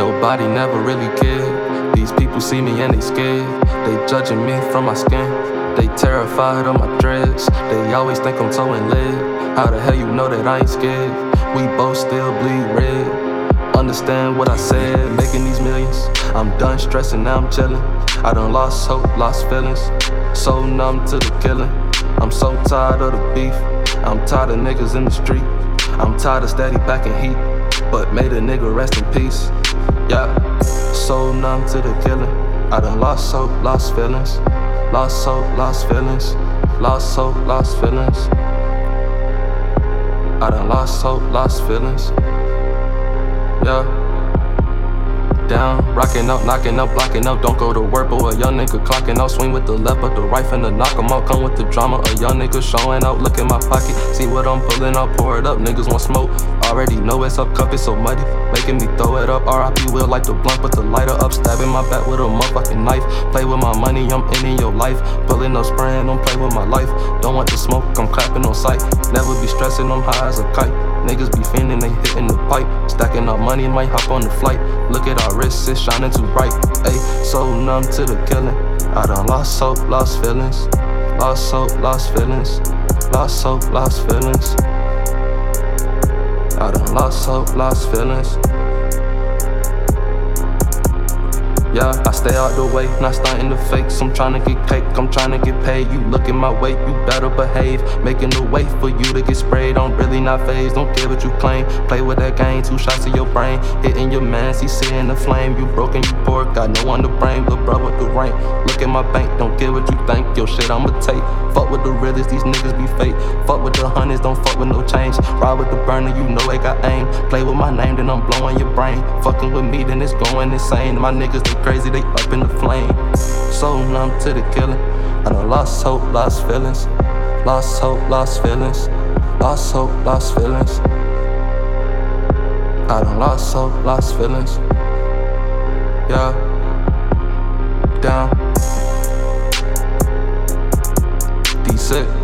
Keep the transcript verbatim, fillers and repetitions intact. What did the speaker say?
Nobody never really cared. These people see me and they scared. They judging me from my skin. They terrified of my dreads. They always think I'm towing lead. How the hell you know that I ain't scared? We both still bleed red. Understand what I said, making these millions. I'm done stressing, now I'm chillin'. I done lost hope, lost feelings. So numb to the killing. I'm so tired of the beef. I'm tired of niggas in the street. I'm tired of steady packing heat, but made a nigga rest in peace. Yeah, so numb to the killing. I done lost hope, lost feelings. Lost hope, lost feelings. Lost hope, lost feelings. I done lost hope, lost feelings. Yeah. Down, rocking up, knocking up, blocking up. Don't go to work, but a young nigga clocking out. Swing with the left, but the right finna knock him out. Come with the drama, a young nigga showing out. Look in my pocket, see what I'm pulling out. Pour it up, niggas want smoke. Already know it's up, cup is so muddy. Making me throw it up. R I P will like the blunt, put the lighter up. Stabbing my back with a motherfucking knife. Play with my money, I'm ending your life. Pulling up, spraying, don't play with my life. Don't want the smoke, I'm clapping on sight. Never be stressing, I'm high as a kite. Niggas be fiending, they hitting the pipe. Stacking up money, might hop on the flight. Look at our wrists, it's shining too bright. Ayy, so numb to the killing. I done lost hope, lost feelings. Lost hope, lost feelings. Lost hope, lost feelings. I done lost hope, lost feelings. Yeah, I stay out the way, not starting to fake. I'm tryna get cake, I'm tryna get paid. You looking my way, you better behave. Making the way for you to get sprayed. I'm really not phased, don't care what you claim. Play with that game, two shots to your brain. Hitting your man, see sitting the flame. You broken, you poor, got no one to blame. Lil' bro with the rank, look at my bank, don't care what you think. Yo shit, I'ma take. Fuck with the realest, these niggas be fake. Fuck with the hundreds, don't fuck with no change. Ride with the burner, you know it got aim. Play with my name, then I'm blowing your brain. Fucking with me, then it's going insane. My niggas, they crazy, they up in the flame. So numb to the killing. I done lost hope, lost feelings. Lost hope, lost feelings. Lost hope, lost feelings. I done lost hope, lost feelings. Yeah. Down. D sick.